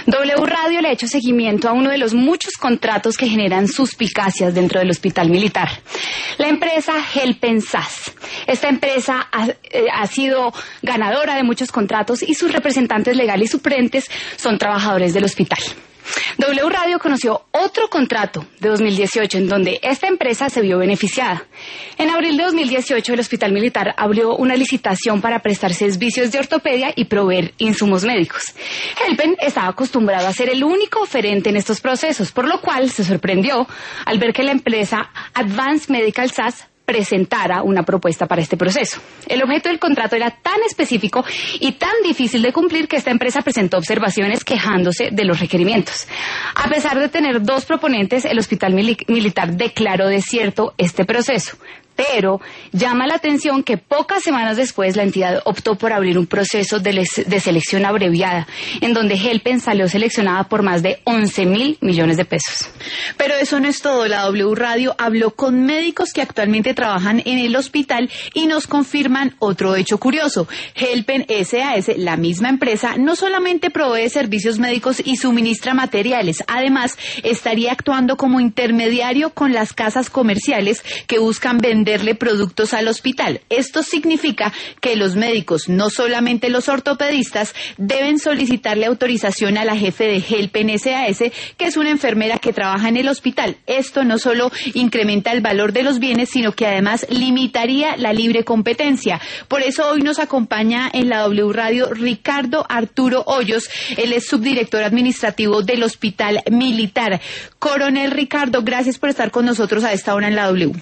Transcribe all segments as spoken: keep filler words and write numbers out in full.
W Radio le ha hecho seguimiento a uno de los muchos contratos que generan suspicacias dentro del Hospital Militar. La empresa Helpen S A S. Esta empresa ha, eh, ha sido ganadora de muchos contratos y sus representantes legales suplentes son trabajadores del hospital. W Radio conoció otro contrato de dos mil dieciocho en donde esta empresa se vio beneficiada. En abril de dos mil dieciocho el Hospital Militar abrió una licitación para prestar servicios de ortopedia y proveer insumos médicos. Helpen estaba acostumbrado a ser el único oferente en estos procesos, por lo cual se sorprendió al ver que la empresa Advanced Medical S A S presentara una propuesta para este proceso. El objeto del contrato era tan específico y tan difícil de cumplir que esta empresa presentó observaciones quejándose de los requerimientos. A pesar de tener dos proponentes, el Hospital Mil- Militar declaró desierto este proceso. Pero llama la atención que pocas semanas después la entidad optó por abrir un proceso de, les, de selección abreviada, en donde Helpen salió seleccionada por más de once mil millones de pesos. Pero eso no es todo. La W Radio habló con médicos que actualmente trabajan en el hospital y nos confirman otro hecho curioso. Helpen S A S, la misma empresa, no solamente provee servicios médicos y suministra materiales, además estaría actuando como intermediario con las casas comerciales que buscan vender venderle productos al hospital. Esto significa que los médicos, no solamente los ortopedistas, deben solicitarle autorización a la jefe de Helpen S A S, que es una enfermera que trabaja en el hospital. Esto no solo incrementa el valor de los bienes, sino que además limitaría la libre competencia. Por eso hoy nos acompaña en la W Radio Ricardo Arturo Hoyos. Él es subdirector administrativo del Hospital Militar. Coronel Ricardo, gracias por estar con nosotros a esta hora en la W.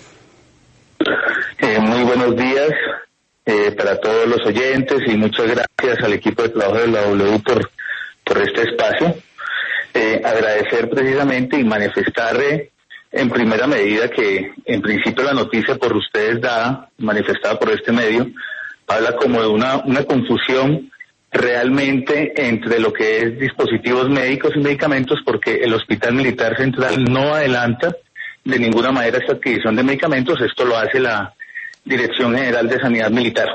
Eh, muy buenos días eh, para todos los oyentes y muchas gracias al equipo de trabajo de la W por, por este espacio. Eh, agradecer precisamente y manifestar eh, en primera medida que en principio la noticia por ustedes dada, manifestada por este medio, habla como de una, una confusión realmente entre lo que es dispositivos médicos y medicamentos, porque el Hospital Militar Central no adelanta de ninguna manera esta adquisición de medicamentos. Esto lo hace la Dirección General de Sanidad Militar.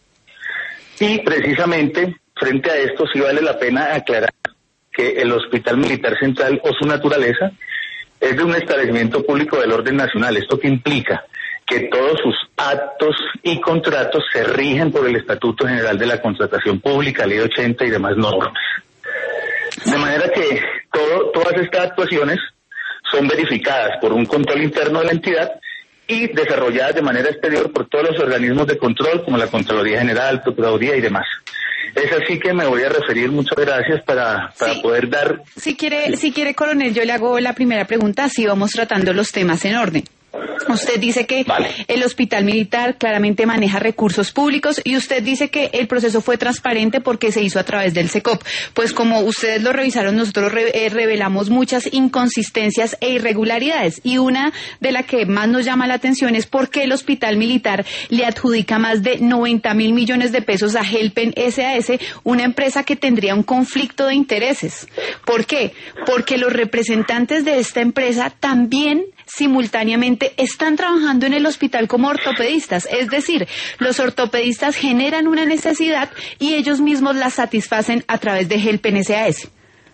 Y precisamente frente a esto sí vale la pena aclarar que el Hospital Militar Central o su naturaleza es de un establecimiento público del orden nacional. ¿Esto qué implica? Que todos sus actos y contratos se rigen por el Estatuto General de la Contratación Pública, Ley ochenta y demás normas. De manera que todo, todas estas actuaciones son verificadas por un control interno de la entidad y desarrolladas de manera exterior por todos los organismos de control, como la Contraloría General, Procuraduría y demás. Es así que me voy a referir, muchas gracias, para, para sí, poder dar... Si quiere, si quiere, coronel, yo le hago la primera pregunta, así vamos tratando los temas en orden. Usted dice que vale. El Hospital Militar claramente maneja recursos públicos y usted dice que el proceso fue transparente porque se hizo a través del SECOP. Pues como ustedes lo revisaron, nosotros re eh, revelamos muchas inconsistencias e irregularidades, y una de las que más nos llama la atención es por qué el Hospital Militar le adjudica más de noventa mil millones de pesos a Helpen S A S, una empresa que tendría un conflicto de intereses. ¿Por qué? Porque los representantes de esta empresa también simultáneamente están trabajando en el hospital como ortopedistas, es decir, los ortopedistas generan una necesidad y ellos mismos la satisfacen a través de Helpen S A S.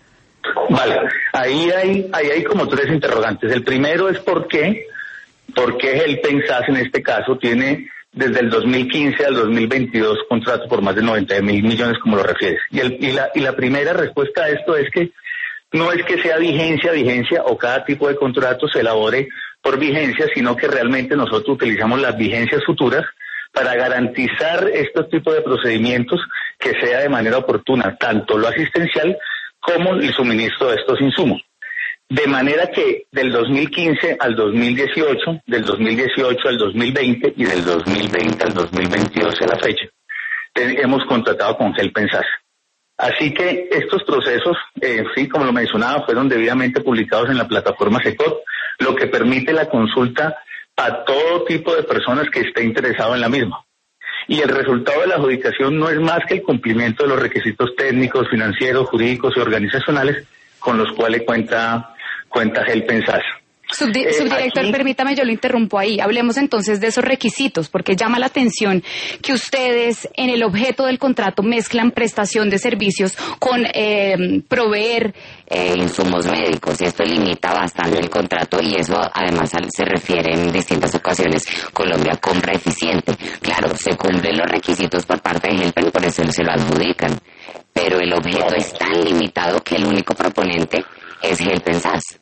Vale, ahí hay, ahí hay como tres interrogantes. El primero es por qué, por qué Helpen S A S en este caso tiene desde el dos mil quince al dos mil veintidós contratos por más de noventa mil millones, como lo refieres. Y, el, y, la, y la primera respuesta a esto es que no es que sea vigencia, vigencia o cada tipo de contrato se elabore por vigencia, sino que realmente nosotros utilizamos las vigencias futuras para garantizar estos tipos de procedimientos que sea de manera oportuna, tanto lo asistencial como el suministro de estos insumos. De manera que del dos mil quince al dos mil dieciocho, del dos mil dieciocho al dos mil veinte y del dos mil veinte al dos mil veintidós a la fecha, hemos contratado con Helpen S A S. Así que estos procesos, eh, sí, como lo mencionaba, fueron debidamente publicados en la plataforma SECOP, lo que permite la consulta a todo tipo de personas que esté interesado en la misma. Y el resultado de la adjudicación no es más que el cumplimiento de los requisitos técnicos, financieros, jurídicos y organizacionales con los cuales cuenta, cuenta Helpen S A S. Subdi- subdirector, aquí... permítame, yo lo interrumpo ahí. Hablemos entonces de esos requisitos, porque llama la atención que ustedes en el objeto del contrato mezclan prestación de servicios con eh, proveer eh, insumos médicos, y esto limita bastante el contrato, y eso además se refiere en distintas ocasiones. Colombia compra eficiente. Claro, se cumplen los requisitos por parte de Helpen, por eso se lo adjudican. Pero el objeto es tan limitado que el único proponente es Helpen S A S.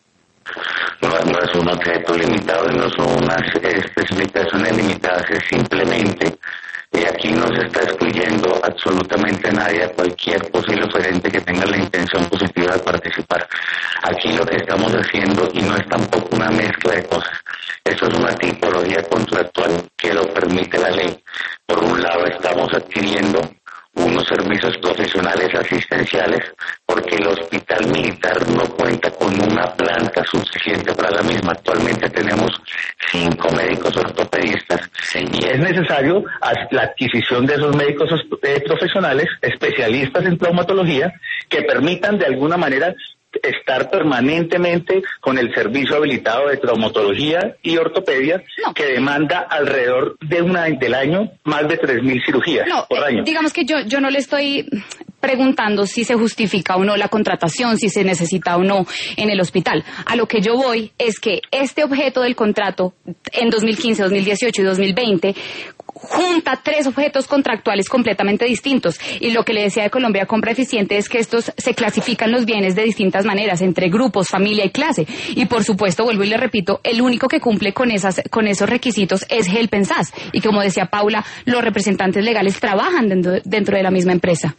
No, no es un objeto limitado, no son unas especificaciones limitadas, es simplemente, y aquí no se está excluyendo absolutamente nadie, a cualquier posible oferente que tenga la intención positiva de participar. Aquí lo que estamos haciendo, y no es tampoco una mezcla de cosas, eso es una tipología contractual que lo permite la ley. Por un lado estamos adquiriendo unos servicios profesionales asistenciales, porque el hospital militar no cuenta con una planta suficiente para la misma. Actualmente tenemos cinco médicos ortopedistas, sí, y es necesario la adquisición de esos médicos eh, profesionales, especialistas en traumatología, que permitan de alguna manera estar permanentemente con el servicio habilitado de traumatología y ortopedia, no, que demanda alrededor de una del año más de tres mil cirugías no, por año. Eh, digamos que yo yo no le estoy preguntando si se justifica o no la contratación, si se necesita o no en el hospital. A lo que yo voy es que este objeto del contrato en dos mil quince, dos mil dieciocho y dos mil veinte junta tres objetos contractuales completamente distintos, y lo que le decía de Colombia Compra Eficiente es que estos se clasifican los bienes de distintas maneras, entre grupos, familia y clase, y por supuesto, vuelvo y le repito, el único que cumple con esas con esos requisitos es Helpen S A S, y como decía Paula, los representantes legales trabajan dentro, dentro de la misma empresa.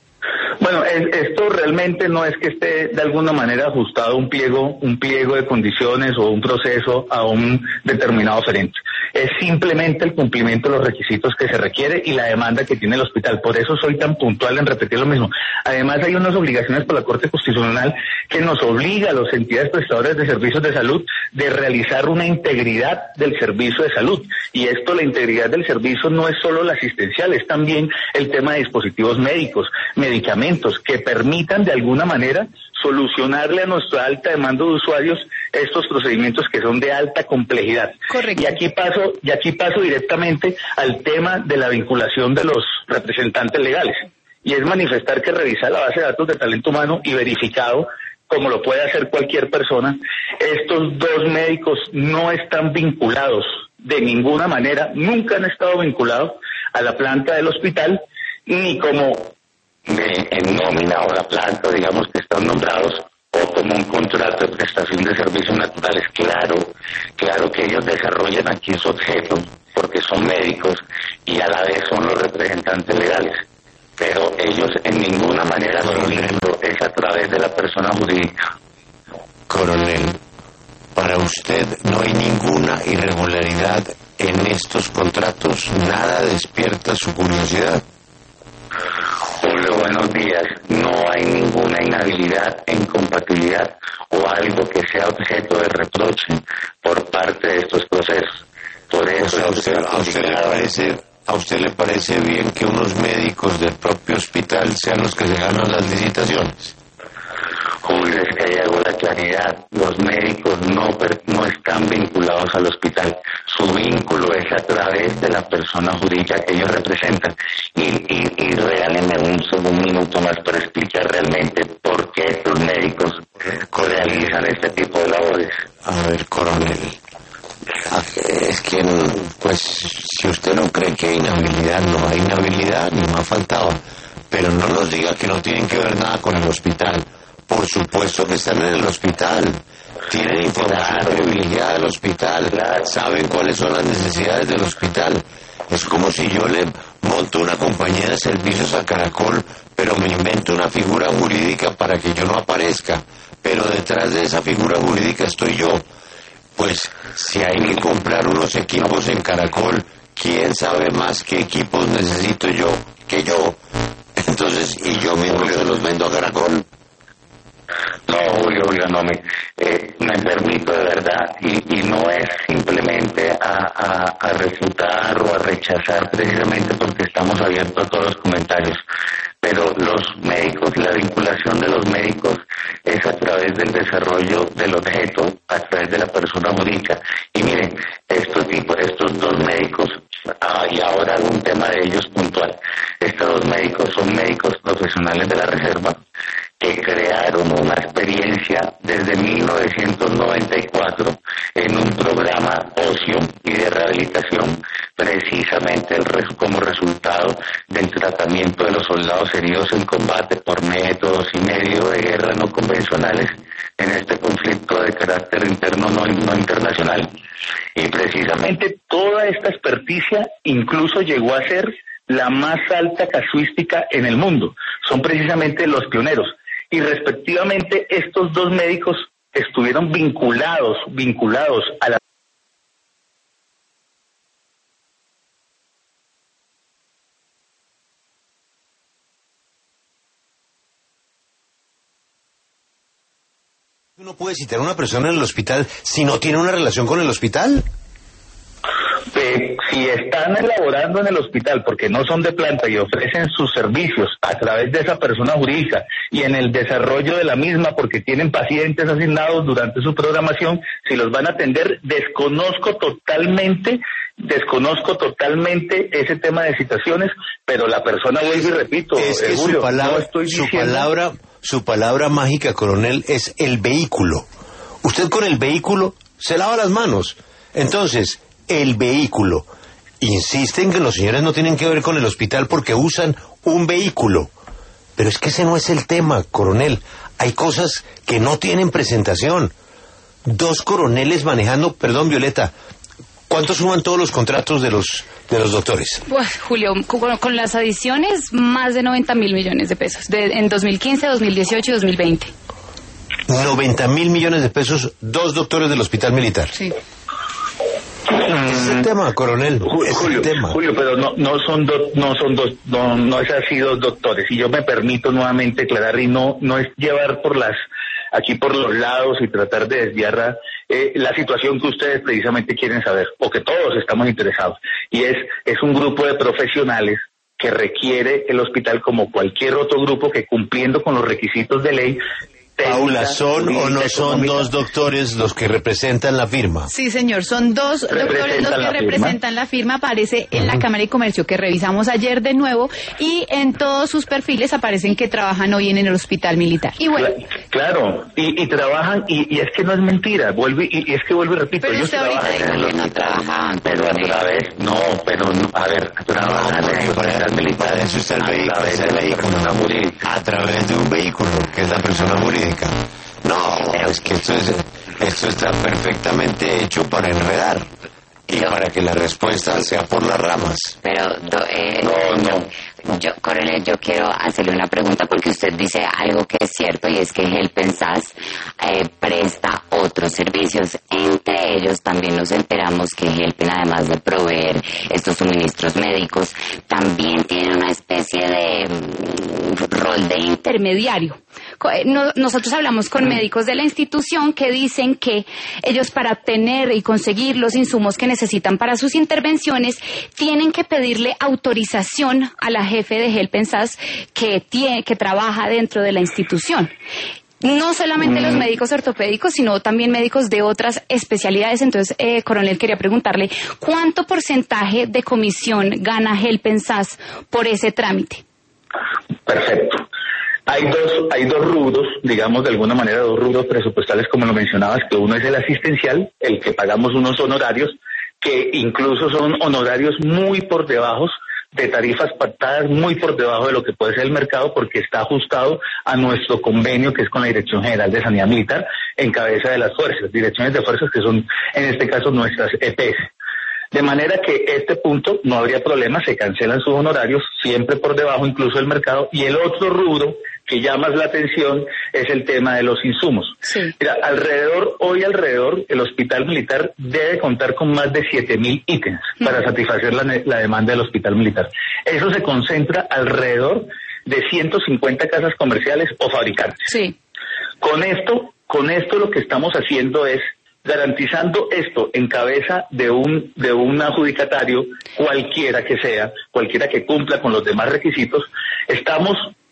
Bueno, es, esto realmente no es que esté de alguna manera ajustado un pliego, un pliego de condiciones o un proceso a un determinado oferente. Es simplemente el cumplimiento de los requisitos que se requiere y la demanda que tiene el hospital. Por eso soy tan puntual en repetir lo mismo. Además, hay unas obligaciones por la Corte Constitucional que nos obliga a las entidades prestadoras de servicios de salud de realizar una integridad del servicio de salud. Y esto, la integridad del servicio, no es solo la asistencial, es también el tema de dispositivos médicos, medicamentos, que permitan de alguna manera solucionarle a nuestra alta demanda de usuarios estos procedimientos que son de alta complejidad. Correcto. Y aquí paso, y aquí paso directamente al tema de la vinculación de los representantes legales. Y es manifestar que revisar la base de datos de talento humano y verificado, como lo puede hacer cualquier persona, estos dos médicos no están vinculados de ninguna manera, nunca han estado vinculados a la planta del hospital, ni como de, en nómina o la planta, digamos que están nombrados, o como un contrato de prestación de servicios naturales. Claro, claro que ellos desarrollan aquí su objeto, porque son médicos y a la vez son los representantes legales, pero ellos en ninguna manera su vínculo es a través de la persona jurídica. Coronel, para usted no hay ninguna irregularidad en estos contratos, nada despierta su curiosidad. Julio, buenos días. No hay ninguna inhabilidad, incompatibilidad o algo que sea objeto de reproche por parte de estos procesos. Por eso, o sea, a usted, a usted le parece, a usted le parece bien que unos médicos del propio hospital sean los que se ganan las licitaciones. Julio, es que hay algo de claridad. Los médicos no, no están vinculados al hospital. Su vínculo es a través de la persona jurídica que ellos representan. Y, y, y regálenme un, un minuto más para explicar realmente por qué estos médicos realizan este tipo de labores. A ver, coronel, es que, pues, si usted no cree que hay inhabilidad, no hay inhabilidad, ni más faltaba. Pero no nos diga que no tienen que ver nada con el hospital. Por supuesto que están en el hospital. Tienen información privilegiada del hospital. Saben cuáles son las necesidades del hospital. Es como si yo le monto una compañía de servicios a Caracol, pero me invento una figura jurídica para que yo no aparezca. Pero detrás de esa figura jurídica estoy yo. Pues si hay que comprar unos equipos en Caracol, ¿quién sabe más qué equipos necesito yo que yo? Entonces, ¿y yo mismo se los vendo a Caracol? No, Julio, Julio, no me, eh, me permito de verdad, y, y no es simplemente a, a, a refutar o a rechazar, precisamente porque estamos abiertos a todos los comentarios, pero los médicos, la vinculación de los médicos es a través del desarrollo del objeto, a través de la persona jurídica. Y miren, estos tipos, estos dos médicos, ah, y ahora un tema de ellos puntual, estos dos médicos son médicos profesionales de la Reserva que crearon una experiencia desde mil novecientos noventa y cuatro en un programa ocio y de rehabilitación, precisamente el res- como resultado del tratamiento de los soldados heridos en combate por métodos y medio de guerra no convencionales en este conflicto de carácter interno no, no internacional. Y precisamente toda esta experticia incluso llegó a ser la más alta casuística en el mundo. Son precisamente los pioneros. Y respectivamente estos dos médicos estuvieron vinculados, vinculados a la... ¿Uno puede citar a una persona en el hospital si no tiene una relación con el hospital? Eh, si están elaborando en el hospital porque no son de planta y ofrecen sus servicios a través de esa persona jurídica y en el desarrollo de la misma porque tienen pacientes asignados durante su programación, si los van a atender, desconozco totalmente, desconozco totalmente ese tema de citaciones, pero la persona, vuelvo y repito, es que eh, Julio, su palabra, no estoy su diciendo... palabra, su palabra mágica, coronel, es el vehículo. Usted con el vehículo se lava las manos. Entonces, el vehículo. Insisten que los señores no tienen que ver con el hospital porque usan un vehículo. Pero es que ese no es el tema, coronel. Hay cosas que no tienen presentación. Dos coroneles manejando, perdón, Violeta, ¿cuánto suman todos los contratos de los de los doctores? Pues, Julio, con, con las adiciones, más de noventa mil millones de pesos, de, en dos mil quince, dos mil dieciocho y dos mil veinte. noventa mil millones de pesos, dos doctores del hospital militar. Sí. Ese es el tema, coronel. Julio, Es Julio, el tema. Julio, pero no no son dos no son dos no no es así dos doctores. Y yo me permito nuevamente aclarar y no no es llevar por las aquí por los lados y tratar de desviar eh, la situación que ustedes precisamente quieren saber o que todos estamos interesados. Y es es un grupo de profesionales que requiere el hospital como cualquier otro grupo que cumpliendo con los requisitos de ley. Paula, ¿son o no son económica. dos doctores los que representan la firma? Sí, señor, son dos doctores los que la representan la firma, aparece en la Cámara de Comercio que revisamos ayer de nuevo y en todos sus perfiles aparecen que trabajan hoy en el hospital militar. Y bueno, Cla- Claro, y, y trabajan, y, y es que no es mentira, vuelvo y, y es que vuelvo y repito, Pero ellos usted ahorita trabajan dijo en el que no hospital. trabajaban, Pero a través, no, pero no, a ver, trabajan en el hospital militar Eso está el a vehículo, través es el de la vehículo. persona jurídica. A través de un vehículo, que es la persona jurídica. No, es que esto, es, esto está perfectamente hecho para enredar y para que la respuesta sea por las ramas. Pero, do- eh, No, no. Yo, yo, coronel, yo quiero hacerle una pregunta porque usted dice algo que es cierto y es que Helpensas eh, presta otros servicios. Entre ellos también nos enteramos que Helpen, además de proveer estos suministros médicos, también tiene una especie de mm, rol de Intermediario. Co- eh, no- nosotros hablamos con médicos de la institución que dicen que ellos para obtener y conseguir los insumos que necesitan para sus intervenciones tienen que pedirle autorización a la jefe de Helpensas que tiene, que trabaja dentro de la institución. No solamente los médicos ortopédicos, sino también médicos de otras especialidades. Entonces, eh, coronel, quería preguntarle, ¿cuánto porcentaje de comisión gana Helpensas por ese trámite? Perfecto. Hay dos, hay dos rubros, digamos de alguna manera, dos rubros presupuestales, como lo mencionabas, que uno es el asistencial, el que pagamos unos honorarios, que incluso son honorarios muy por debajo de tarifas pactadas, muy por debajo de lo que puede ser el mercado, porque está ajustado a nuestro convenio, que es con la Dirección General de Sanidad Militar, en cabeza de las fuerzas, direcciones de fuerzas que son, en este caso, nuestras E P S. De manera que este punto no habría problema, se cancelan sus honorarios, siempre por debajo incluso del mercado. Y el otro rubro que llama la atención es el tema de los insumos. Sí. Mira, alrededor, hoy alrededor, el hospital militar debe contar con más de siete mil ítems para satisfacer la, ne- la demanda del hospital militar. Eso se concentra alrededor de ciento cincuenta casas comerciales o fabricantes. Sí. Con esto, con esto lo que estamos haciendo es garantizando esto en cabeza de un de un adjudicatario, cualquiera que sea, cualquiera que cumpla con los demás requisitos, estamos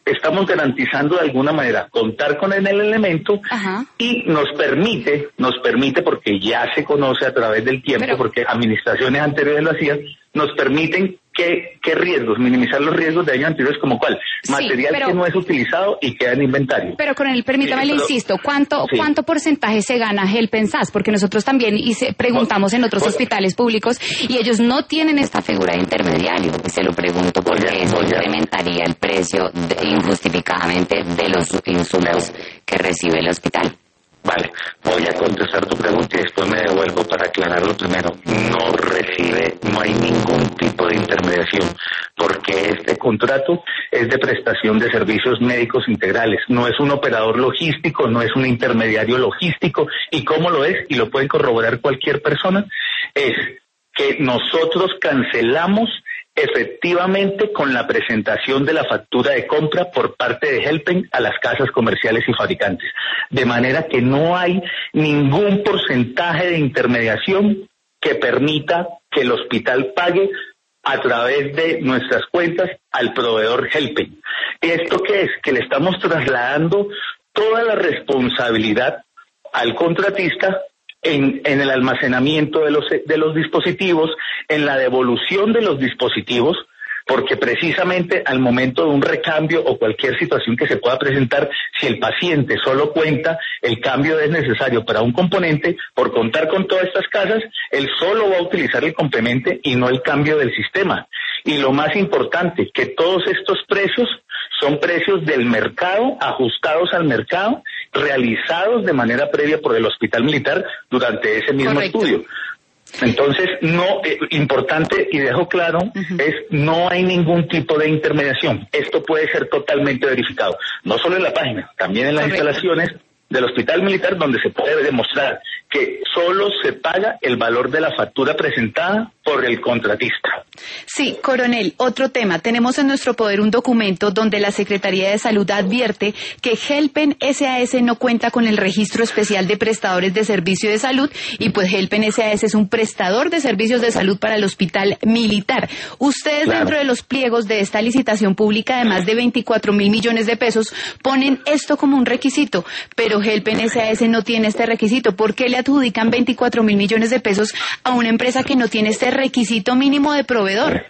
estamos garantizando de alguna manera contar con el elemento. Ajá. Y nos permite, nos permite, porque ya se conoce a través del tiempo, Pero... porque administraciones anteriores lo hacían, nos permiten ¿Qué, ¿Qué riesgos? Minimizar los riesgos de años anteriores, como cuál. Material sí, pero, que no es utilizado y queda en inventario. Pero, Coronel, permítame, sí, le insisto, ¿cuánto sí. cuánto porcentaje se gana Helpensas? Porque nosotros también hice, preguntamos en otros pues, hospitales públicos y ellos no tienen esta figura de intermediario. Se lo pregunto porque ya, eso incrementaría el precio de, injustificadamente de los insumos que recibe el hospital. Vale, voy a contestar tu pregunta y después me devuelvo para aclararlo primero. No recibe, no hay ningún tipo de intermediación, porque este contrato es de prestación de servicios médicos integrales. No es un operador logístico, no es un intermediario logístico. ¿Y cómo lo es? Y lo puede corroborar cualquier persona. Es que nosotros cancelamos efectivamente con la presentación de la factura de compra por parte de Helpen a las casas comerciales y fabricantes. De manera que no hay ningún porcentaje de intermediación que permita que el hospital pague a través de nuestras cuentas al proveedor Helpen. ¿Esto qué es? Que le estamos trasladando toda la responsabilidad al contratista En, en el almacenamiento de los, de los dispositivos, en la devolución de los dispositivos, porque precisamente al momento de un recambio o cualquier situación que se pueda presentar, si el paciente solo cuenta el cambio es necesario para un componente, por contar con todas estas casas, él solo va a utilizar el componente y no el cambio del sistema. Y lo más importante, que todos estos precios son precios del mercado, ajustados al mercado, realizados de manera previa por el Hospital Militar durante ese mismo Correcto. Estudio. Entonces, no, eh, importante y dejo claro, uh-huh. es no hay ningún tipo de intermediación. Esto puede ser totalmente verificado, no solo en la página, también en las Correcto. Instalaciones del Hospital Militar, donde se puede demostrar que solo se paga el valor de la factura presentada por el contratista. Sí, Coronel, otro tema. Tenemos en nuestro poder un documento donde la Secretaría de Salud advierte que Helpen S A S no cuenta con el registro especial de prestadores de servicio de salud y pues Helpen S A S es un prestador de servicios de salud para el Hospital Militar. Ustedes claro. dentro de los pliegos de esta licitación pública de más de veinticuatro mil millones de pesos ponen esto como un requisito, pero Helpen S A S no tiene este requisito. ¿Por qué le adjudican veinticuatro mil millones de pesos a una empresa que no tiene este requisito mínimo de proveedor?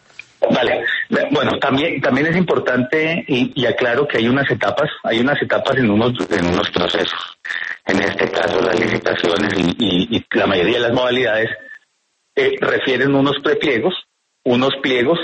Vale, bueno, también también es importante y, y aclaro que hay unas etapas, hay unas etapas en unos en unos procesos. En este caso, las licitaciones y, y, y la mayoría de las modalidades eh, refieren unos prepliegos, unos pliegos.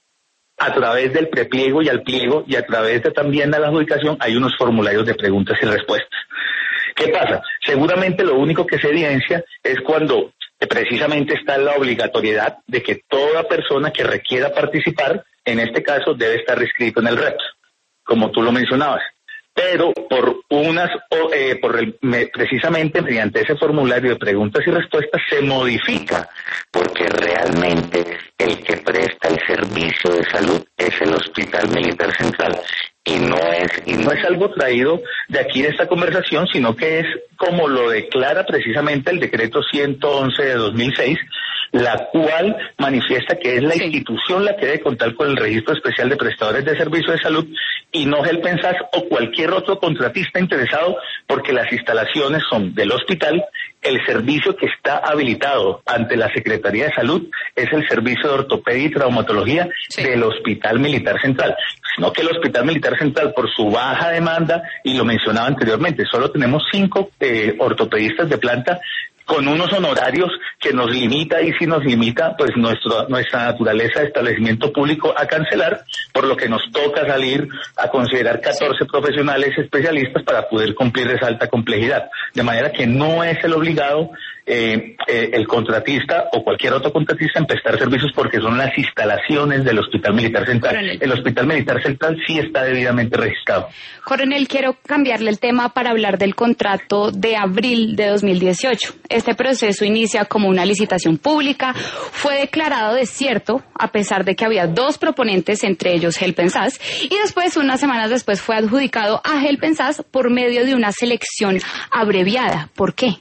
A través del prepliego y al pliego y a través de también de la adjudicación hay unos formularios de preguntas y respuestas. ¿Qué pasa? Seguramente lo único que se evidencia es cuando precisamente está la obligatoriedad de que toda persona que requiera participar, en este caso, debe estar inscrito en el R E P S, como tú lo mencionabas. Pero por unas, eh, por el, me, precisamente mediante ese formulario de preguntas y respuestas se modifica, porque realmente el que presta el servicio de salud es el Hospital Militar Central y no es y no es algo traído de aquí de esta conversación, sino que es como lo declara precisamente el decreto ciento once de dos mil seis, la cual manifiesta que es la sí. institución la que debe contar con el registro especial de prestadores de servicios de salud y no Helpensas o cualquier otro contratista interesado, porque las instalaciones son del hospital. El servicio que está habilitado ante la Secretaría de Salud es el servicio de ortopedia y traumatología sí. del Hospital Militar Central. Sino que el Hospital Militar Central, por su baja demanda, y lo mencionaba anteriormente, solo tenemos cinco eh, ortopedistas de planta con unos honorarios que nos limita, y si nos limita, pues nuestro, nuestra naturaleza de establecimiento público a cancelar, por lo que nos toca salir a considerar catorce profesionales especialistas para poder cumplir esa alta complejidad. De manera que no es el obligado eh, eh, el contratista o cualquier otro contratista en prestar servicios, porque son las instalaciones del Hospital Militar Central. Coronel. El Hospital Militar Central sí está debidamente registrado. Coronel, quiero cambiarle el tema para hablar del contrato de abril de dos mil dieciocho. Este proceso inicia como una licitación pública, fue declarado desierto a pesar de que había dos proponentes, entre ellos Helpensas, y después, unas semanas después, fue adjudicado a Helpensas por medio de una selección abreviada. ¿Por qué?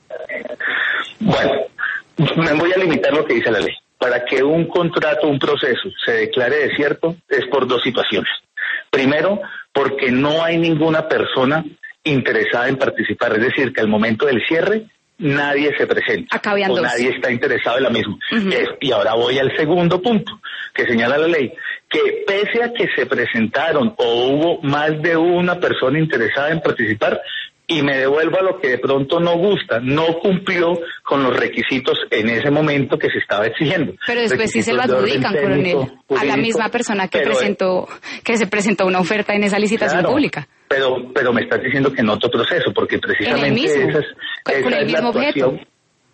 Bueno, me voy a limitar lo que dice la ley. Para que un contrato, un proceso, se declare desierto es por dos situaciones. Primero, porque no hay ninguna persona interesada en participar, es decir, que al momento del cierre nadie se presenta Acá habían o dos. nadie está interesado en la misma. Uh-huh. Es, y ahora voy al segundo punto que señala la ley, que pese a que se presentaron o hubo más de una persona interesada en participar, y me devuelvo a lo que de pronto no gusta, no cumplió con los requisitos en ese momento que se estaba exigiendo. Pero después sí se lo adjudican, coronel, a la misma persona que pero, presentó, que se presentó una oferta en esa licitación claro, pública. Pero, pero me estás diciendo que en otro proceso, porque precisamente en el mismo, esa es, con, esa con el es mismo la actuación. objeto.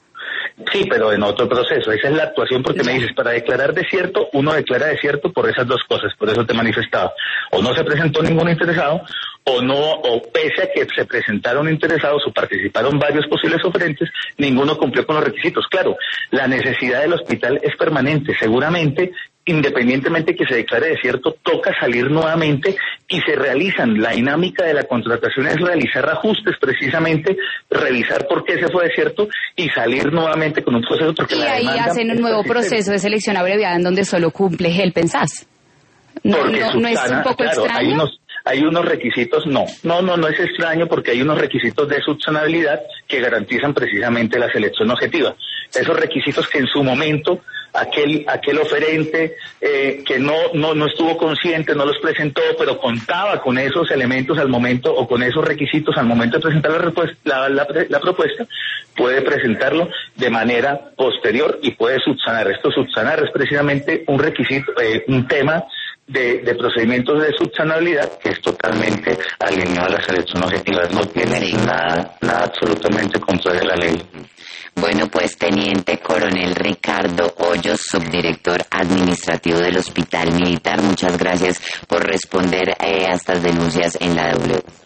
Sí, pero en otro proceso. Esa es la actuación porque no. me dices, para declarar desierto, uno declara desierto por esas dos cosas, por eso te manifestaba. O no se presentó ningún interesado, o no, o pese a que se presentaron interesados o participaron varios posibles oferentes, ninguno cumplió con los requisitos. Claro, la necesidad del hospital es permanente. Seguramente, independientemente que se declare desierto, toca salir nuevamente y se realizan. La dinámica de la contratación es realizar ajustes, precisamente revisar por qué se fue desierto y salir nuevamente con un proceso. Porque y la ahí demanda hacen un nuevo proceso de selección abreviada en donde solo cumple Helpensas. No, Porque no, no es un poco claro, extraño. Hay unos, hay unos requisitos, no, no, no, no es extraño porque hay unos requisitos de subsanabilidad que garantizan precisamente la selección objetiva. Esos requisitos que en su momento aquel aquel oferente eh, que no, no no estuvo consciente, no los presentó, pero contaba con esos elementos al momento o con esos requisitos al momento de presentar la, repuesta, la, la, la propuesta, puede presentarlo de manera posterior y puede subsanar. Esto subsanar es precisamente un requisito, eh, un tema de, de procedimientos de subsanabilidad que es totalmente alineado a la selección objetiva, no tiene Sí. nada, nada absolutamente contrario a la ley. Bueno, pues Teniente Coronel Ricardo Hoyos, subdirector administrativo del Hospital Militar, muchas gracias por responder eh, a estas denuncias en la W.